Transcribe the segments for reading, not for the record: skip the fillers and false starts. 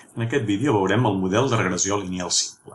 En aquest vídeo veurem el model de regressió lineal simple.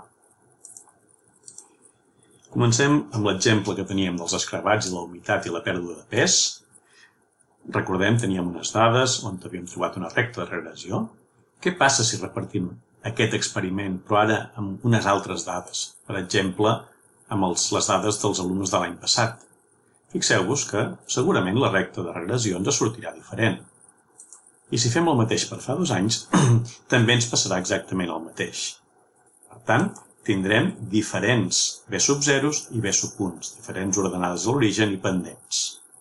Comencem amb l'exemple que teníem dels escrabats i la humitat i la pèrdua de pes. Recordem, teníem unes dades on havíem trobat una recta de regressió. Què passa si repartim aquest experiment, però ara amb unes altres dades? Per exemple, amb les dades dels alumnes de l'any passat. Fixeu-vos que segurament la recta de regressió ens sortirà diferent. I si fem el mateix per fa 2 anys, també ens passarà exactament el mateix. Per tant, tindrem diferents B sub 0 i B sub 1, diferents ordenades a l'origen i pendents.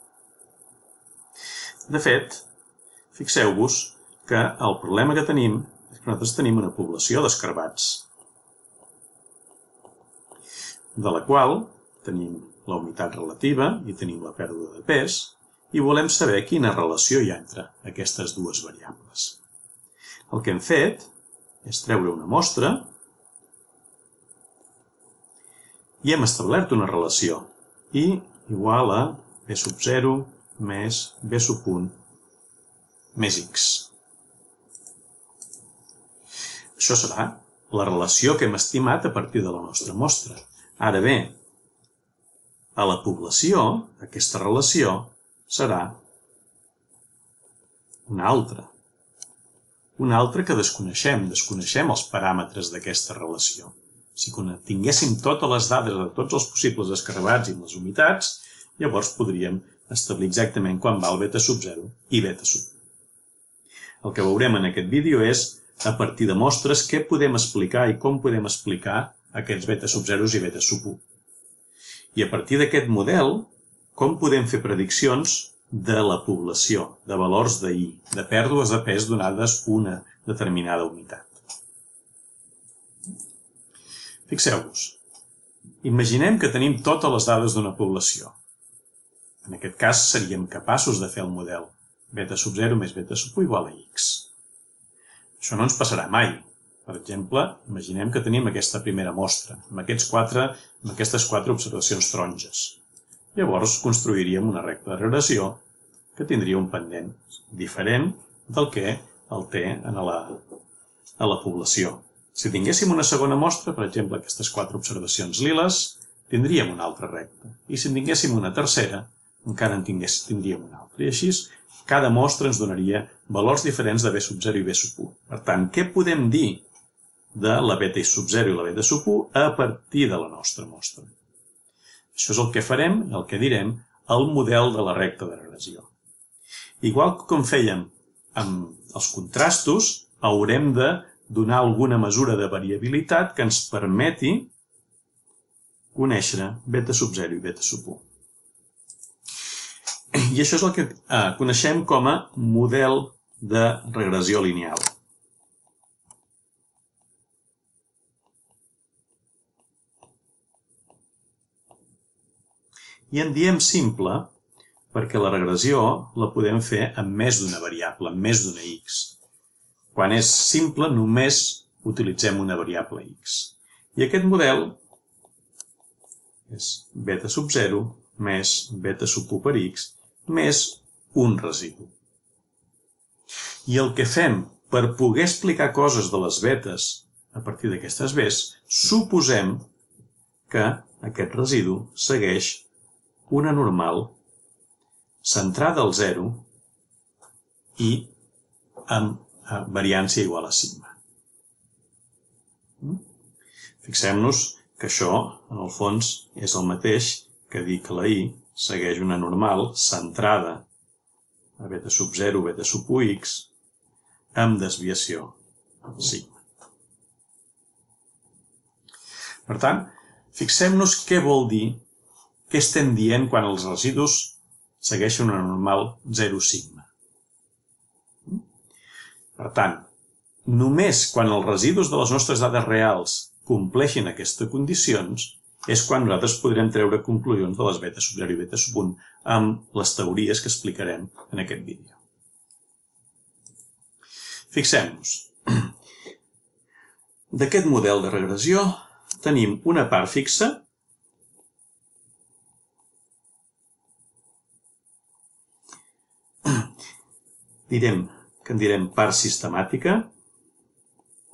De fet, fixeu-vos que el problema que tenim és que nosaltres tenim una població d'escarbats, de la qual tenim la humitat relativa i tenim la pèrdua de pes, i volem saber quina relació hi ha entre aquestes dues variables. El que hem fet és treure una mostra i hem establert una relació I igual a B sub 0 més B sub 1 més X. Això serà la relació que hem estimat a partir de la nostra mostra. Ara bé, a la població, aquesta relació serà una altra que desconeixem els paràmetres d'aquesta relació. Si tinguéssim totes les dades de tots els possibles escarbats i les humitats, llavors podríem establir exactament quan val beta sub 0 i beta sub 1. El que veurem en aquest vídeo és, a partir de mostres, què podem explicar i com podem explicar aquests beta sub 0 i beta sub 1. I a partir d'aquest model, com podem fer prediccions de la població, de valors de I, de pèrdues de pes donades una determinada humitat. Fixeu-vos, imaginem que tenim totes les dades d'una població. En aquest cas seríem capaços de fer el model beta sub 0 més beta sub 1 igual a X. Això no ens passarà mai. Per exemple, imaginem que tenim aquesta primera mostra, amb aquestes 4 observacions taronges. Llavors construiríem una recta de regressió que tindria un pendent diferent del que el té a la població. Si tinguéssim una segona mostra, per exemple, aquestes 4 observacions liles, tindríem una altra recta. I si en tinguéssim una tercera, encara en tindríem una altra. I així, cada mostra ens donaria valors diferents de B sub 0 i B sub 1. Per tant, què podem dir de la beta sub 0 i la beta sub 1 a partir de la nostra mostra? Això és el que farem, el que direm, el model de la recta de regressió. Igual que com fèiem amb els contrastos, haurem de donar alguna mesura de variabilitat que ens permeti conèixer beta sub 0 i beta sub 1. I això és el que coneixem com a model de regressió lineal. I en diem simple perquè la regressió la podem fer amb més d'una variable, amb més d'una X. Quan és simple, només utilitzem una variable X. I aquest model és beta sub 0 més beta sub 1 per X més un residu. I el que fem per poder explicar coses de les betes a partir d'aquestes Bs, suposem que aquest residu segueix una normal centrada al 0 i amb variància igual a sigma. Fixem-nos que això, en el fons, és el mateix que dir que la I segueix una normal centrada a beta sub 0, beta sub 1x, amb desviació sigma. Per tant, fixem-nos què vol dir, què estem dient quan els residus segueixen una normal 0 sigma. Per tant, només quan els residus de les nostres dades reals compleixin aquestes condicions és quan nosaltres podrem treure conclusions de les beta sub 0 i beta sub 1 amb les teories que explicarem en aquest vídeo. Fixem-nos. D'aquest model de regressió tenim una part fixa que en direm part sistemàtica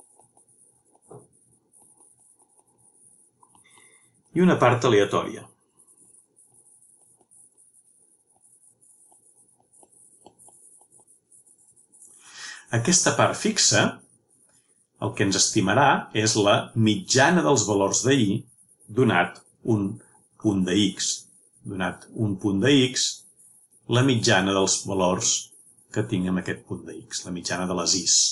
i una part aleatòria. Aquesta part fixa el que ens estimarà és la mitjana dels valors de i donat un punt de x. Donat un punt de x, la mitjana dels valors que tinc en aquest punt de x, la mitjana de les i's.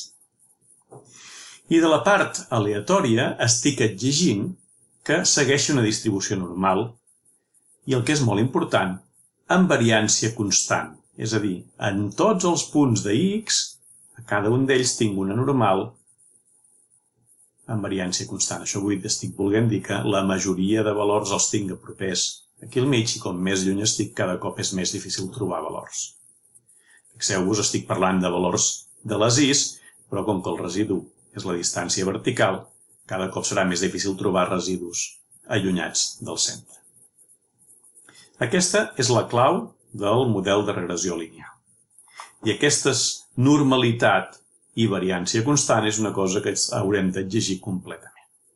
I de la part aleatòria estic exigint que segueixi una distribució normal i, el que és molt important, amb variància constant. És a dir, en tots els punts de x, a cada un d'ells tinc una normal amb variància constant. Això estic volent dir que la majoria de valors els tinc a propers aquí al mig i com més lluny estic, cada cop és més difícil trobar valors. Fixeu-vos, estic parlant de valors de les i's, però com que el residu és la distància vertical, cada cop serà més difícil trobar residus allunyats del centre. Aquesta és la clau del model de regressió lineal. I aquesta normalitat i variància constant és una cosa que haurem d'exigir completament.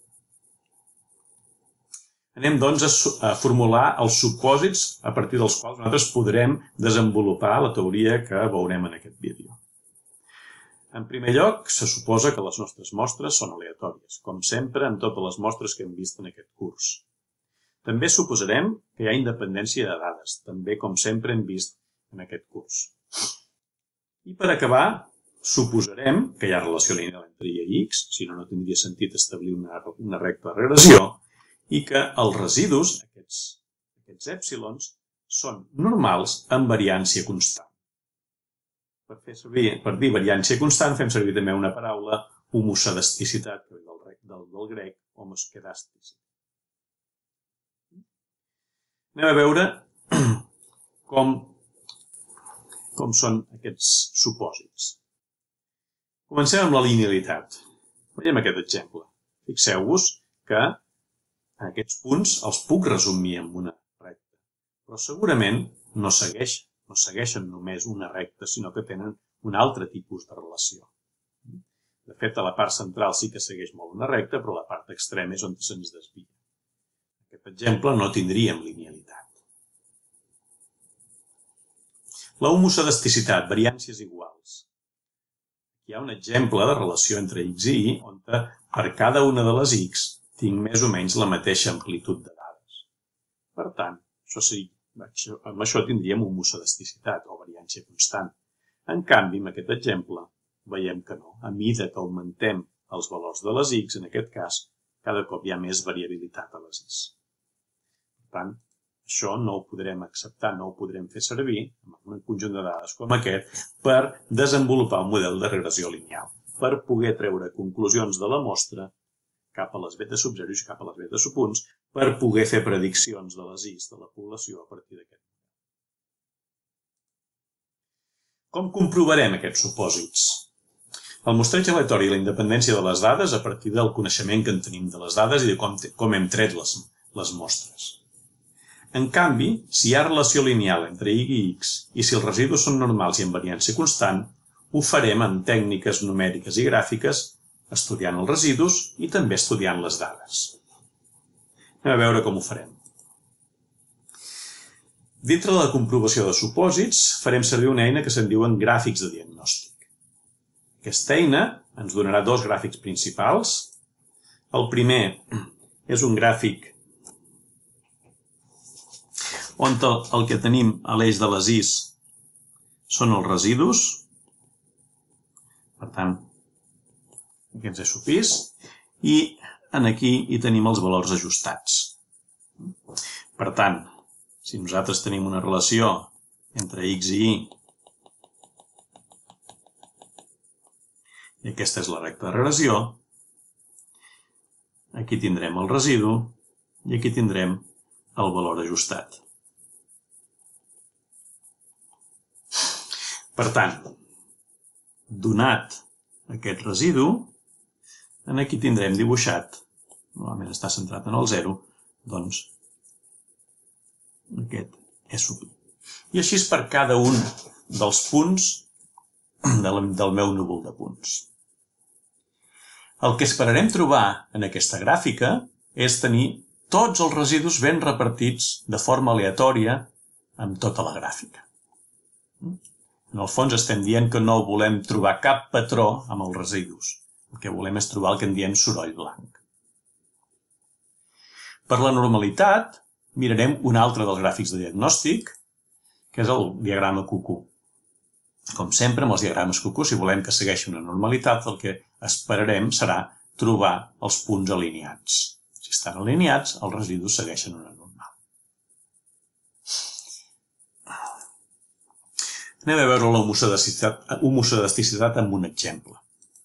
Anem, doncs, a formular els supòsits a partir dels quals nosaltres podrem desenvolupar la teoria que veurem en aquest vídeo. En primer lloc, se suposa que les nostres mostres són aleatòries, com sempre en totes les mostres que hem vist en aquest curs. També suposarem que hi ha independència de dades, també com sempre hem vist en aquest curs. I per acabar, suposarem que hi ha relació lineal entre i i x, si no, no tindria sentit establir una recta de regressió, i que els residus, aquests èpsilons, són normals amb variància constant. Per dir variància constant fem servir també una paraula, homoscedasticitat, que ve del grec homoscedasticity. Anem a veure com són aquests supòsits. Comencem amb la linealitat. Veiem aquest exemple. Fixeu-vos que aquests punts els puc resumir amb una recta, però segurament no segueixen només una recta, sinó que tenen un altre tipus de relació. De fet, a la part central sí que segueix molt una recta, però la part extrema és on se'ns desvia. En aquest exemple no tindríem linealitat. La homoscedasticitat, variàncies iguals. Hi ha un exemple de relació entre x i y, on per cada una de les x tinc més o menys la mateixa amplitud de dades. Per tant, amb això tindríem homoscedasticitat o variància constant. En canvi, en aquest exemple, veiem que no. A mesura que augmentem els valors de les x, en aquest cas, cada cop hi ha més variabilitat a les i's. Per tant, això no ho podrem acceptar, no ho podrem fer servir en un conjunt de dades com aquest per desenvolupar un model de regressió lineal, per poder treure conclusions de la mostra cap a les beta sub 0 i cap a les beta sub 1, per poder fer prediccions de les i's de la població a partir d'aquest model. Com comprovarem aquests supòsits? El mostreig aleatori i la independència de les dades a partir del coneixement que en tenim de les dades i de com hem tret les mostres. En canvi, si hi ha relació lineal entre y i x i si els residus són normals i amb variància constant, ho farem amb tècniques numèriques i gràfiques, estudiant els residus i també estudiant les dades. Anem a veure com ho farem. Dintre de la comprovació de supòsits, farem servir una eina que se'n diuen gràfics de diagnòstic. Aquesta eina ens donarà dos gràfics principals. El primer és un gràfic on el que tenim a l'eix de les i's són els residus. Per tant, aquests és supís, i aquí hi tenim els valors ajustats. Per tant, si nosaltres tenim una relació entre x i y, i aquesta és la recta de regressió, aquí tindrem el residu i aquí tindrem el valor ajustat. Per tant, donat aquest residu, aquí tindrem dibuixat, normalment està centrat en el 0, doncs aquest és supí. I així és per cada un dels punts del meu núvol de punts. El que esperarem trobar en aquesta gràfica és tenir tots els residus ben repartits de forma aleatòria amb tota la gràfica. En el fons estem dient que no volem trobar cap patró amb els residus. El que volem és trobar el que en diem soroll blanc. Per la normalitat, mirarem un altre dels gràfics de diagnòstic, que és el diagrama cucú. Com sempre, amb els diagrames cucú, si volem que segueixi una normalitat, el que esperarem serà trobar els punts alineats. Si estan alineats, els residus segueixen una normal. Anem a veure l'homocedasticitat amb un exemple.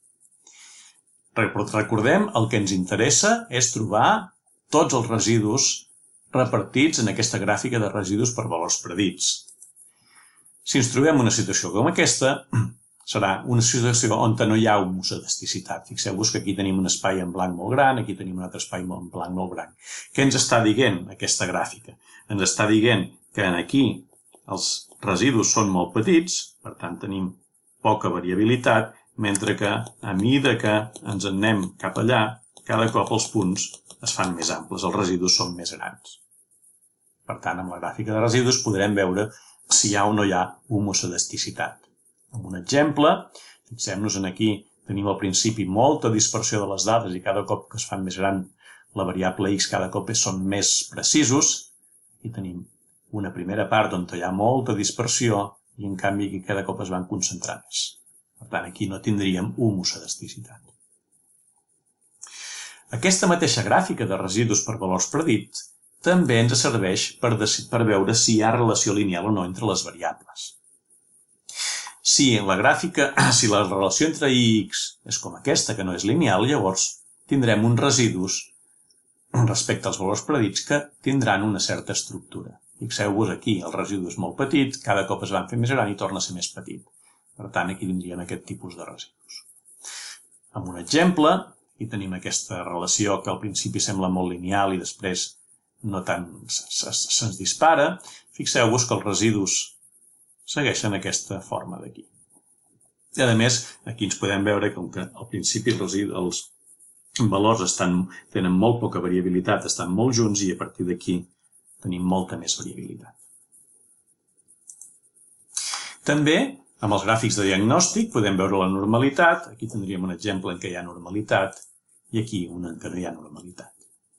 Recordem, el que ens interessa és trobar tots els residus repartits en aquesta gràfica de residus per valors predits. Si ens trobem una situació com aquesta, serà una situació on no hi ha homocedasticitat. Fixeu-vos que aquí tenim un espai en blanc molt gran, aquí tenim un altre espai en blanc molt gran. Què ens està dient aquesta gràfica? Ens està dient que aquí els residus són molt petits, per tant tenim poca variabilitat, mentre que a mesura que ens en anem cap allà, cada cop els punts es fan més amples, els residus són més grans. Per tant, amb la gràfica de residus podrem veure si hi ha o no hi ha homocedasticitat. Amb un exemple, fixem-nos en aquí, tenim al principi molta dispersió de les dades i cada cop que es fan més gran la variable x cada cop són més precisos. Aquí tenim una primera part on hi ha molta dispersió i en canvi aquí cada cop es van concentrar més. Per tant, aquí no tindríem homocedasticitat. Aquesta mateixa gràfica de residus per valors predits també ens serveix per veure si hi ha relació lineal o no entre les variables. Si la relació entre x és com aquesta, que no és lineal, llavors tindrem uns residus respecte als valors predits que tindran una certa estructura. Fixeu-vos aquí, el residu és molt petit, cada cop es van fer més gran i torna a ser més petit. Per tant, aquí tindríem aquest tipus de residus. Amb un exemple, i tenim aquesta relació que al principi sembla molt lineal i després no tant se'ns dispara, fixeu-vos que els residus segueixen aquesta forma d'aquí. I a més, aquí ens podem veure que al principi els valors tenen molt poca variabilitat, estan molt junts i a partir d'aquí tenim molta més variabilitat. També, amb els gràfics de diagnòstic podem veure la normalitat. Aquí tindríem un exemple en què hi ha normalitat i aquí un en què no hi ha normalitat.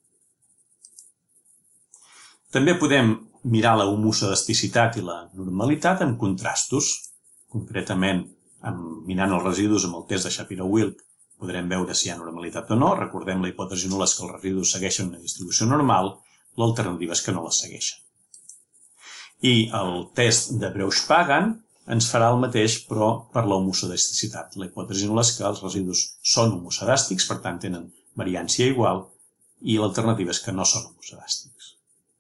També podem mirar la homocedasticitat i la normalitat amb contrastos. Concretament, mirant els residus amb el test de Shapiro-Wilk, podrem veure si hi ha normalitat o no. Recordem la hipòtesi nul·la és que els residus segueixen una distribució normal, l'alternativa és que no la segueixen. I el test de Breusch-Pagan ens farà el mateix, però per la homocedasticitat. La hipòtesi nul·la és que els residus són homocedàstics, per tant tenen variància igual, i l'alternativa és que no són homocedàstics.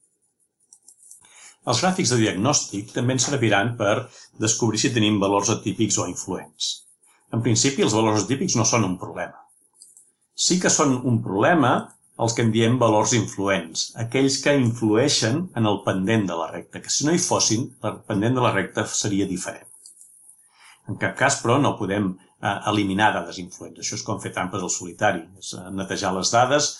Els gràfics de diagnòstic també ens serviran per descobrir si tenim valors atípics o influents. En principi, els valors atípics no són un problema. Sí que són un problema els que en diem valors influents, aquells que influeixen en el pendent de la recta, que si no hi fossin, el pendent de la recta seria diferent. En cap cas, però, no podem eliminar dades influents. Això és com fer trampes al solitari, és netejar les dades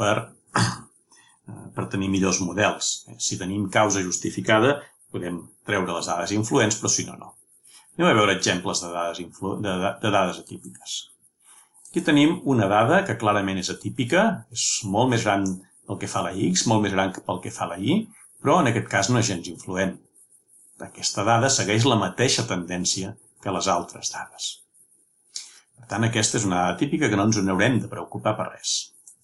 per tenir millors models. Si tenim causa justificada, podem treure les dades influents, però si no, no. Anem a veure exemples de dades atípiques. Aquí tenim una dada que clarament és atípica, és molt més gran pel que fa a la X, molt més gran pel que fa a la Y, però en aquest cas no és gens influent. Aquesta dada segueix la mateixa tendència que les altres dades. Per tant, aquesta és una dada atípica que no ens haurem de preocupar per res.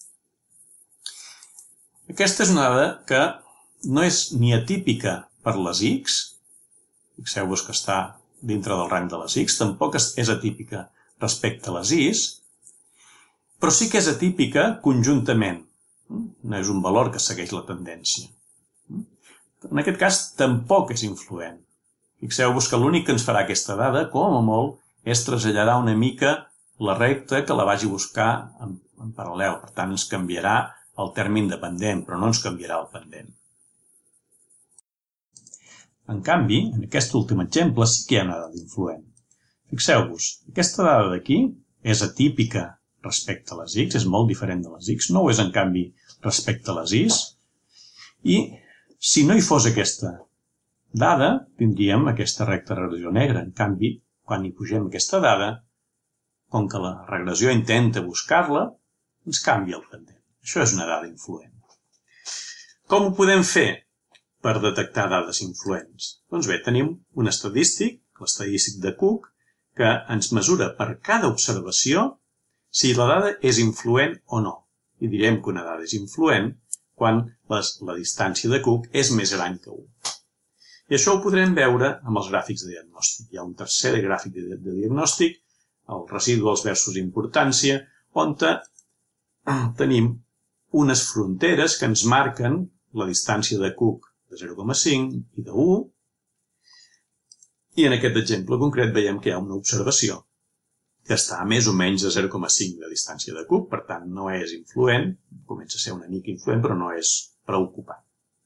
Aquesta és una dada que no és ni atípica per les X, fixeu-vos que està dintre del rang de les X, tampoc és atípica respecte a les Is, però sí que és atípica conjuntament. No és un valor que segueix la tendència. En aquest cas, tampoc és influent. Fixeu-vos que l'únic que ens farà aquesta dada, com a molt, és traslladar una mica la recta que la vagi a buscar en paral·lel. Per tant, ens canviarà el terme independent, però no ens canviarà el pendent. En canvi, en aquest últim exemple sí que hi ha una dada influent. Fixeu-vos, aquesta dada d'aquí és atípica respecte a les X, és molt diferent de les X, no ho és en canvi respecte a les Is, I si no hi fos aquesta dada, tindríem aquesta recta regressió negra. En canvi, quan hi pugem aquesta dada, com que la regressió intenta buscar-la, ens canvia el pendent. Això és una dada influent. Com ho podem fer per detectar dades influents? Doncs bé, tenim un estadístic, l'estadístic de Cook, que ens mesura per cada observació si la dada és influent o no. I direm que una dada és influent quan la distància de Cook és més gran que 1. I això ho podrem veure amb els gràfics de diagnòstic. Hi ha un tercer gràfic de diagnòstic, el residuals versus importància, on tenim unes fronteres que ens marquen la distància de Cook de 0,5 i de 1, i en aquest exemple concret veiem que hi ha una observació que està a més o menys de 0,5 de distància de Cook, per tant no és influent, comença a ser una mica influent, però no és preocupant.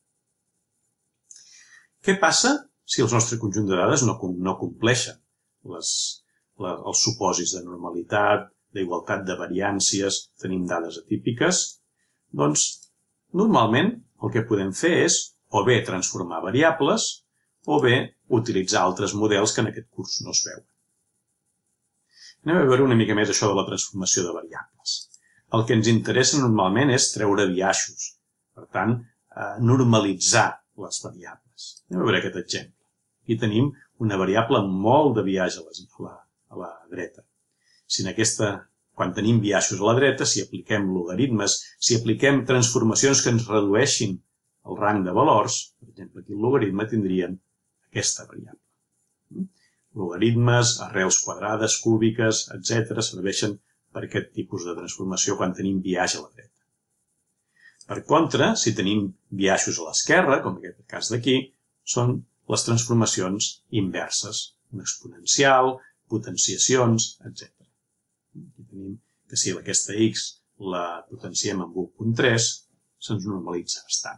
Què passa si el nostre conjunt de dades no compleixen els supòsits de normalitat, d'igualtat de variàncies, tenim dades atípiques? Doncs, normalment, el que podem fer és o bé transformar variables o bé utilitzar altres models que en aquest curs no es veuen. Anem a veure una mica més això de la transformació de variables. El que ens interessa normalment és treure biaixos, per tant, normalitzar les variables. Anem a veure aquest exemple. Aquí tenim una variable amb molt de biaix a la dreta. Si quan tenim biaixos a la dreta, si apliquem logaritmes, si apliquem transformacions que ens redueixin el rang de valors, per exemple, aquí el logaritme tindríem aquesta variable. Logaritmes, arrels quadrades, cúbiques, etc. serveixen per aquest tipus de transformació quan tenim biaix a la dreta. Per contra, si tenim biaixos a l'esquerra, com en aquest cas d'aquí, són les transformacions inverses, un exponencial, potenciacions, etc. Aquí tenim que si aquesta x la potenciem amb 1,3, se'ns normalitza bastant.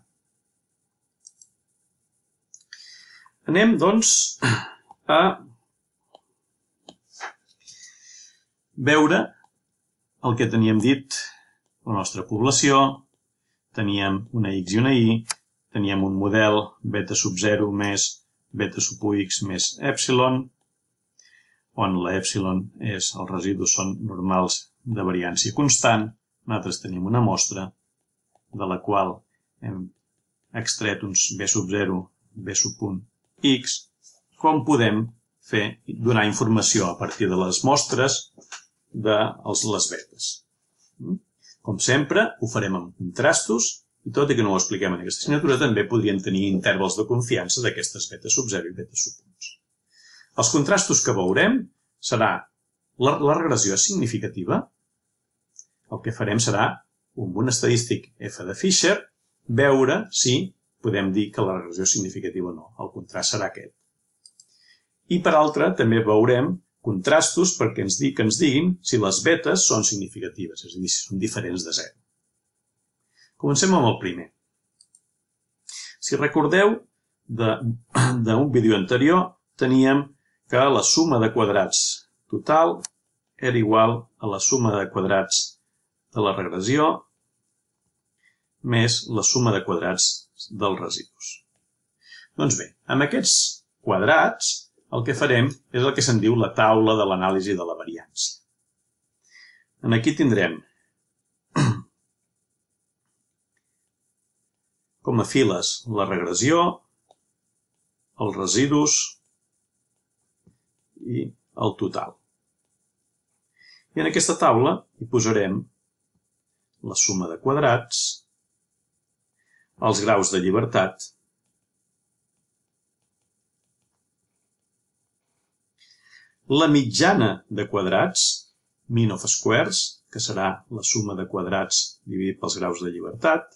Anem, doncs, a veure el que teníem dit, la nostra població, teníem una x i una y, teníem un model beta sub 0 més beta sub ux més epsilon, on la epsilon els residus són normals de variància constant. Nosaltres tenim una mostra de la qual hem extret uns b sub 0, b sub 1, x, com podem donar informació a partir de les mostres de les betes. Com sempre, ho farem amb contrastos, i tot i que no ho expliquem en aquesta assignatura, també podríem tenir intervals de confiança d'aquestes beta sub 0 i beta sub 1. Els contrastos que veurem serà la regressió significativa. El que farem serà, amb un estadístic f de Fisher, veure si podem dir que la regressió és significativa o no. El contrast serà aquest. I per altra, també veurem contrastos perquè ens diguin si les betes són significatives, és a dir, si són diferents de 0. Comencem amb el primer. Si recordeu, d'un vídeo anterior teníem que la suma de quadrats total era igual a la suma de quadrats de la regressió més la suma de quadrats dels residus. Doncs bé, amb aquests quadrats el que farem és el que se'n diu la taula de l'anàlisi de la variància. Aquí tindrem com a files la regressió, els residus i el total. I en aquesta taula hi posarem la suma de quadrats, els graus de llibertat, la mitjana de quadrats, mean of squares, que serà la suma de quadrats dividit pels graus de llibertat.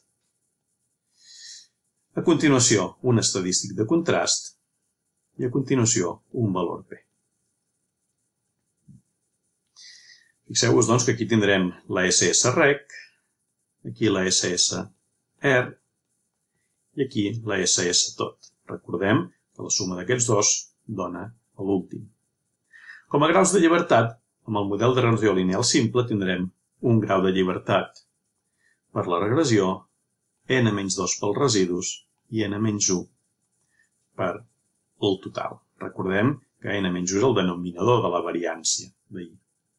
A continuació, un estadístic de contrast i a continuació un valor P. Fixeu-vos, doncs, que aquí tindrem la SSREC, aquí la SSR i aquí la SS tot. Recordem que la suma d'aquests dos dona l'últim. Com a graus de llibertat, amb el model de regressió lineal simple tindrem un grau de llibertat per la regressió n-2 pels residus i n-1 per el total. Recordem que n-1 és el denominador de la variància d'ahir.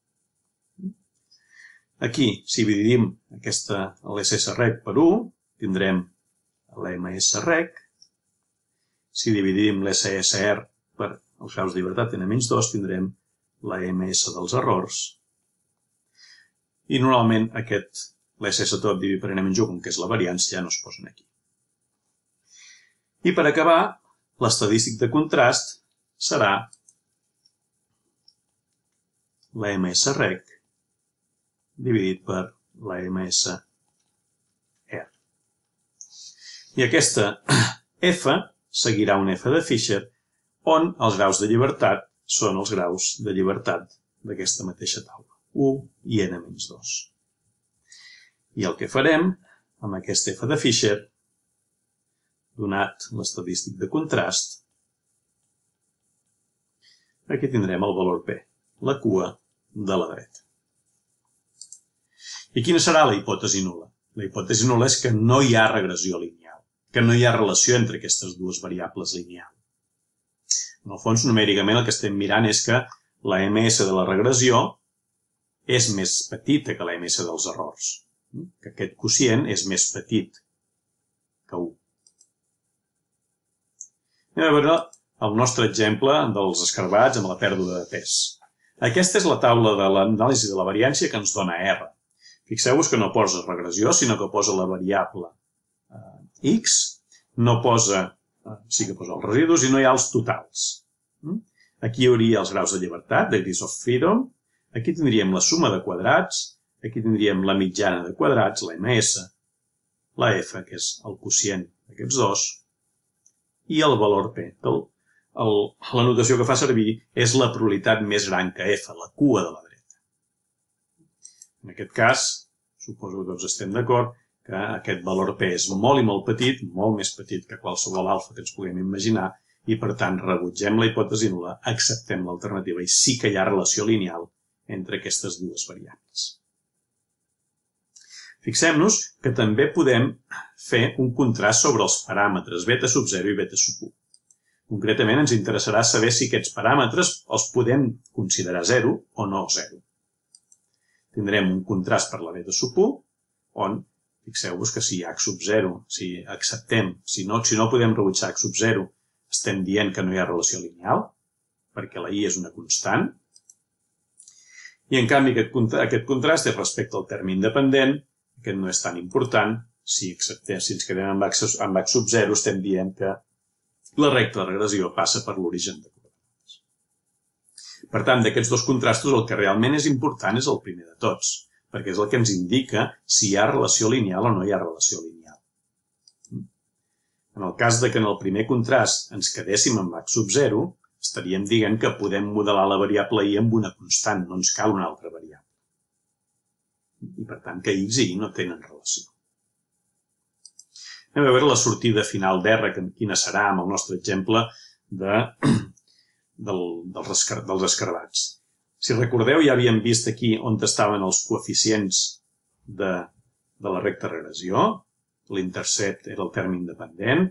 Aquí, si dividim l'SSREC per 1, tindrem l'MSREC. Si dividim l'SSR per els graus de llibertat n-2, tindrem la MS dels errors. I normalment l'SS tot dividit per n-1, com que és la variància, ja no es posen aquí. I per acabar, l'estadístic de contrast serà la MSREC dividit per la MSR. I aquesta F seguirà un F de Fisher, on els graus de llibertat són els graus de llibertat d'aquesta mateixa taula, 1 i n-2. I el que farem amb aquest F de Fisher, donat l'estadístic de contrast, aquí tindrem el valor P, la cua de la dreta. I quina serà la hipòtesi nul·la? La hipòtesi nul·la és que no hi ha regressió lineal, que no hi ha relació entre aquestes dues variables lineals. En el fons, numèricament, el que estem mirant és que la MS de la regressió és més petita que la MS dels errors, que aquest quocient és més petit que 1. Anem a veure el nostre exemple dels escarbats amb la pèrdua de pes. Aquesta és la taula de l'anàlisi de la variància que ens dona R. Fixeu-vos que no posa regressió, sinó que posa la variable X, sí que posa els residus i no hi ha els totals. Aquí hi hauria els graus de llibertat, degrees of freedom, aquí tindríem la suma de quadrats, aquí tindríem la mitjana de quadrats, la MS, la F, que és el quocient d'aquests dos, i el valor P. La notació que fa servir és la probabilitat més gran que F, la cua de la dreta. En aquest cas, suposo que tots estem d'acord, que aquest valor P és molt i molt petit, molt més petit que qualsevol alfa que ens puguem imaginar, i per tant rebutgem la hipòtesi nul·la, acceptem l'alternativa i sí que hi ha relació lineal entre aquestes dues variables. Fixem-nos que també podem fer un contrast sobre els paràmetres beta sub 0 i beta sub 1. Concretament ens interessarà saber si aquests paràmetres els podem considerar 0 o no 0. Tindrem un contrast per la beta sub 1, on fixeu-vos que si h sub 0, si acceptem, si no podem rebutjar h sub 0, estem dient que no hi ha relació lineal, perquè la I és una constant. I en canvi aquest contrast és respecte al terme independent, aquest no és tan important. Si ens quedem amb h sub 0, estem dient que la recta de regressió passa per l'origen de coordinades. Per tant, d'aquests dos contrastos, el que realment és important és el primer de tots, perquè és el que ens indica si hi ha relació lineal o no hi ha relació lineal. En el cas que en el primer contrast ens quedéssim amb h sub 0, estaríem dient que podem modelar la variable I amb una constant, no ens cal una altra variable. I per tant que x i y no tenen relació. Anem a veure la sortida final d'R, quina serà amb el nostre exemple dels escarbats. Si recordeu, ja havíem vist aquí on estaven els coeficients de la recta regressió. L'intercept era el terme independent,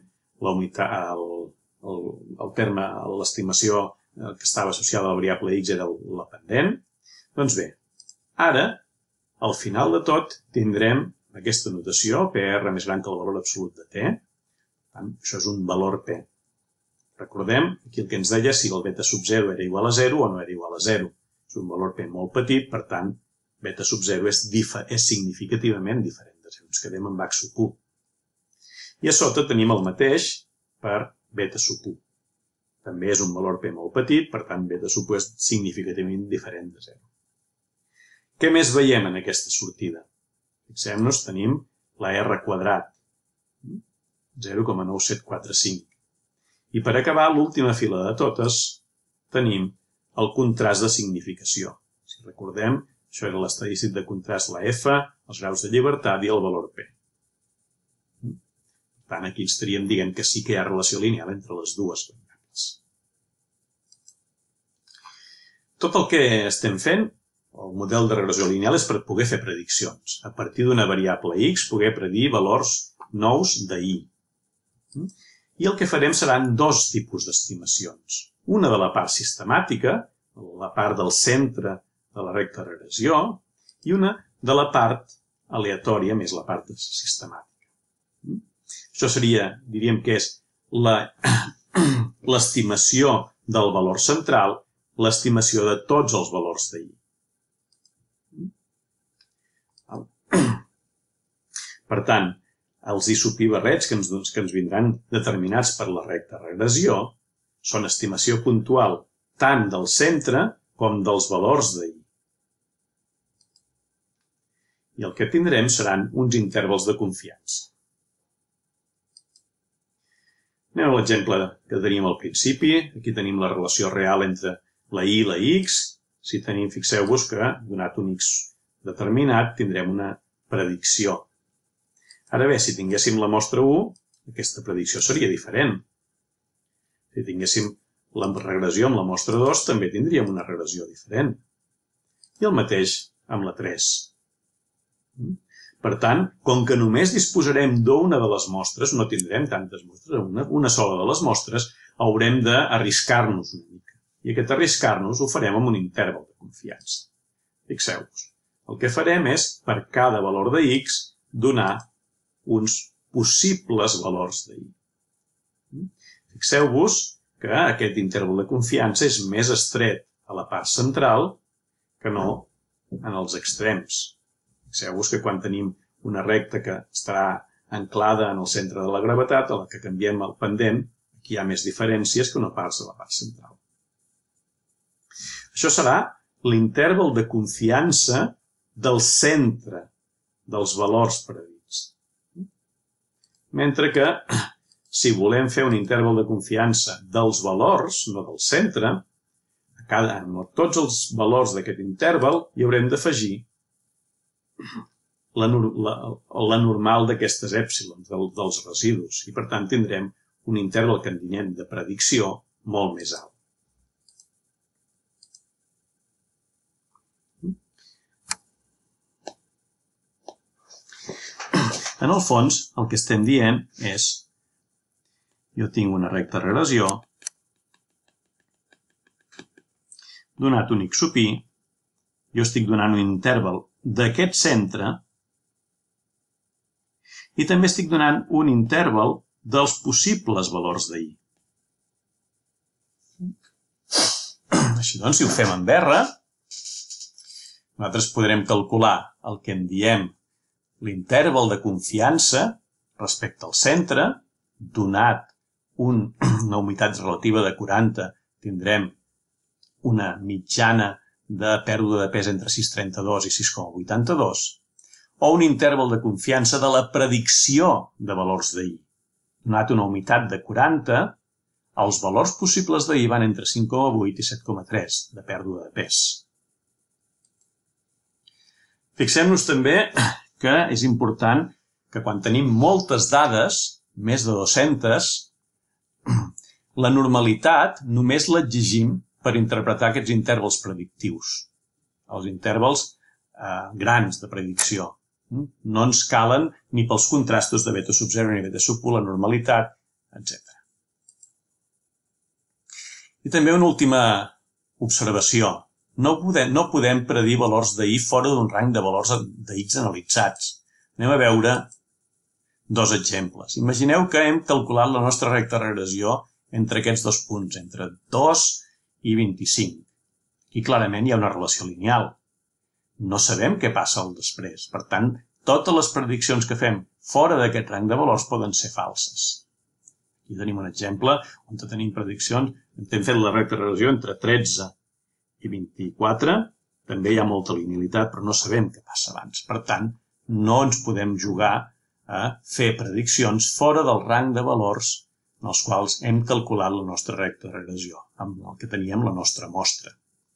l'estimació que estava associada a la variable x era la pendent. Doncs bé, ara, al final de tot, tindrem aquesta notació, PR més gran que el valor absolut de t. Això és un valor P. Recordem, aquí el que ens deia si el beta sub 0 era igual a 0 o no era igual a 0. És un valor P molt petit, per tant, beta sub 0 és significativament diferent de 0. Ens quedem amb h sub 1. I a sota tenim el mateix per beta sub 1. També és un valor P molt petit, per tant, beta sub 1 és significativament diferent de 0. Què més veiem en aquesta sortida? Fixem-nos, tenim la R quadrat, 0,9745. I per acabar, l'última fila de totes, tenim el contrast de significació. Si recordem, això era l'estadístic de contrast, la F, els graus de llibertat i el valor P. Per tant, aquí estaríem dient que sí que hi ha relació lineal entre les dues variables. Tot el que estem fent, el model de regressió lineal, és per poder fer prediccions. A partir d'una variable x, poder predir valors nous de i. I el que farem seran dos tipus d'estimacions. Una de la part sistemàtica, la part del centre de la recta de regressió, i una de la part aleatòria, més la part sistemàtica. Això seria, diríem que és l'estimació del valor central, l'estimació de tots els valors de i. Per tant, els i sub i barrets que ens vindran determinats per la recta de regressió són estimació puntual tant del centre com dels valors de i. I el que tindrem seran uns intervals de confiança. Anem a l'exemple que teníem al principi. Aquí tenim la relació real entre la i i la x. Si tenim, fixeu-vos que, donat un x determinat, tindrem una predicció. Ara bé, si tinguéssim la mostra 1, aquesta predicció seria diferent. Si tinguéssim la regressió amb la mostra 2, també tindríem una regressió diferent. I el mateix amb la 3. Per tant, com que només disposarem d'una de les mostres, no tindrem tantes mostres, una sola de les mostres, haurem d'arriscar-nos una mica. I aquest arriscar-nos ho farem amb un interval de confiança. Fixeu-vos. El que farem és, per cada valor de x, donar uns possibles valors de i. Fixeu-vos que aquest interval de confiança és més estret a la part central que no en els extrems. Fixeu-vos que quan tenim una recta que estarà anclada en el centre de la gravetat, a la que canviem el pendent, aquí hi ha més diferències que no pas a la part central. Això serà l'interval de confiança del centre dels valors predits. Mentre que, si volem fer un interval de confiança dels valors, no del centre, en tots els valors d'aquest interval hi haurem d'afegir la normal d'aquestes èpsilons, dels residus, i per tant tindrem un interval que en diem de predicció molt més alt. En el fons, el que estem dient és, jo tinc una recta de regressió, donat un x sub i, jo estic donant un interval d'aquest centre i també estic donant un interval dels possibles valors de i. Així doncs, si ho fem amb R, nosaltres podrem calcular el que en diem l'interval de confiança respecte al centre, donat una humitat relativa de 40, tindrem una mitjana de pèrdua de pes entre 6,32 i 6,82, o un interval de confiança de la predicció de valors de i. Donat una humitat de 40, els valors possibles de i van entre 5,8 i 7,3 de pèrdua de pes. Fixem-nos també que és important que quan tenim moltes dades, més de 200, la normalitat només l'exigim per interpretar aquests intervals predictius, els intervals grans de predicció. No ens calen ni pels contrastos de beta sub 0 ni beta sub 1, la normalitat, etc. I també una última observació. No podem predir valors de i fora d'un rang de valors de x analitzats. Anem a veure dos exemples. Imagineu que hem calculat la nostra recta de regressió entre aquests dos punts, entre 2 i 25. Aquí clarament hi ha una relació lineal. No sabem què passa al després. Per tant, totes les prediccions que fem fora d'aquest rang de valors poden ser falses. Aquí tenim un exemple on tenim prediccions. Hem fet la recta de regressió entre 13 i 24. També hi ha molta linealitat, però no sabem què passa abans. Per tant, no ens podem jugar a fer prediccions fora del rang de valors en els quals hem calculat la nostra recta de regressió, amb el que teníem la nostra mostra.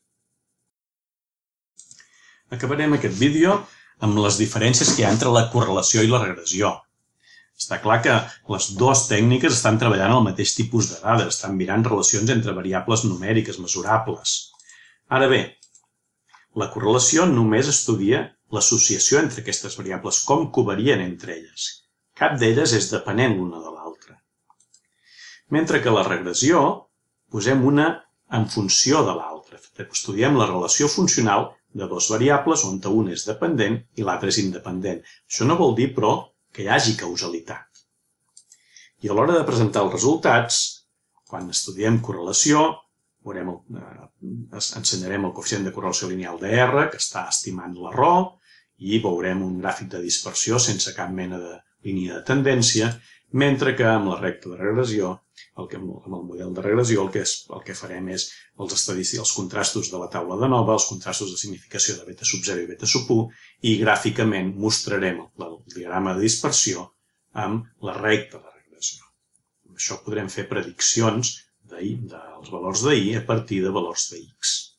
Acabarem aquest vídeo amb les diferències que hi ha entre la correlació i la regressió. Està clar que les dues tècniques estan treballant el mateix tipus de dades, estan mirant relacions entre variables numèriques mesurables. Ara bé, la correlació només estudia l'associació entre aquestes variables, com covarien entre elles, Cap d'elles és dependent l'una de l'altra. Mentre que a la regressió posem una en funció de l'altra. Estudiem la relació funcional de dos variables on un és dependent i l'altre és independent. Això no vol dir, però, que hi hagi causalitat. I a l'hora de presentar els resultats, quan estudiem correlació, ensenyarem el coeficient de correlació lineal de R, que està estimant l'error, i veurem un gràfic de dispersió sense cap mena de línia de tendència, mentre que amb la recta de regressió, amb el model de regressió, el que farem és els contrastos de la taula de Nova, els contrastos de significació de beta sub 0 i beta sub 1, i gràficament mostrarem el diagrama de dispersió amb la recta de regressió. Amb això podrem fer prediccions dels valors de I a partir de valors de X.